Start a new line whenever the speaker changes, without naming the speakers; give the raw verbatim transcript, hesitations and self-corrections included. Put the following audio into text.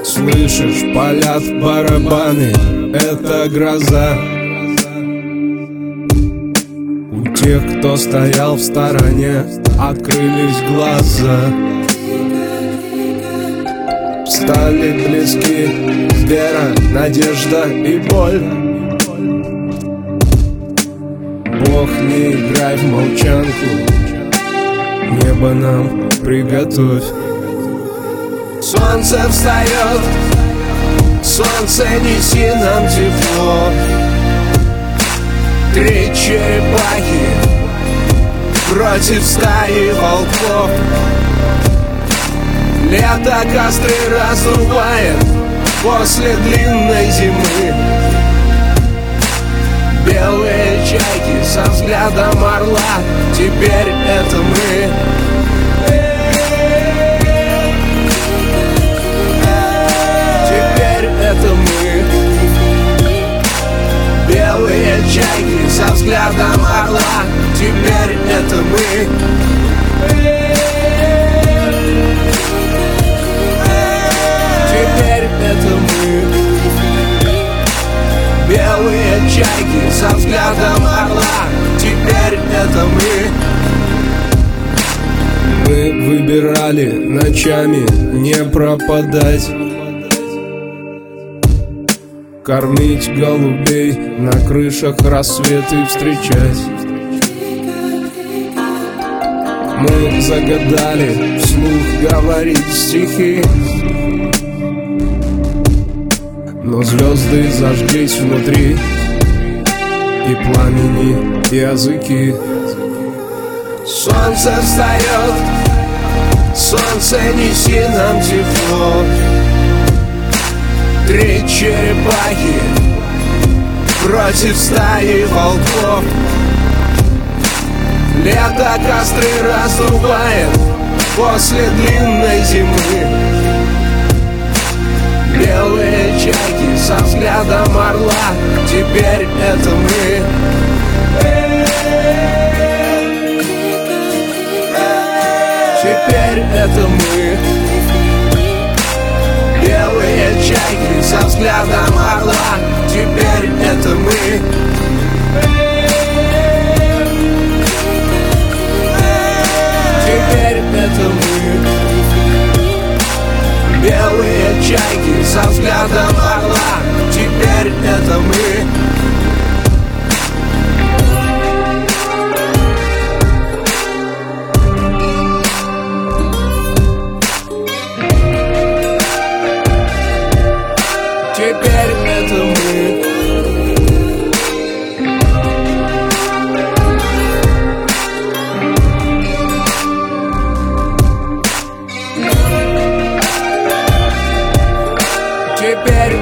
Слышишь, палят барабаны, это гроза. У тех, кто стоял в стороне, открылись глаза. Стали близки вера, надежда и боль. Бог, не играй в молчанку, небо нам приготовь. Солнце встает, солнце, неси нам тепло. Три черепахи против стаи волков. Лето костры раздувает после длинной зимы. Белые чайки со взглядом орла, теперь это мы. Теперь это мы. Белые чайки со взглядом орла, теперь это мы. Теперь это мы. Белые чайки со взглядом орла, теперь это мы. Мы выбирали ночами не пропадать, кормить голубей, на крышах рассветы встречать. Мы загадали вслух говорить стихи, но звезды зажглись внутри, и пламени языки. Солнце встает, солнце, неси нам тепло. Три черепахи против стаи волков. Лето костры раздувает после длинной зимы. Белые чайки со взглядом орла, теперь это мы. Теперь это мы. Белые чайки со взглядом орла, теперь это мы. Теперь это мы. Белые чайки со взглядом орла, теперь это мы. Теперь это мы. Теперь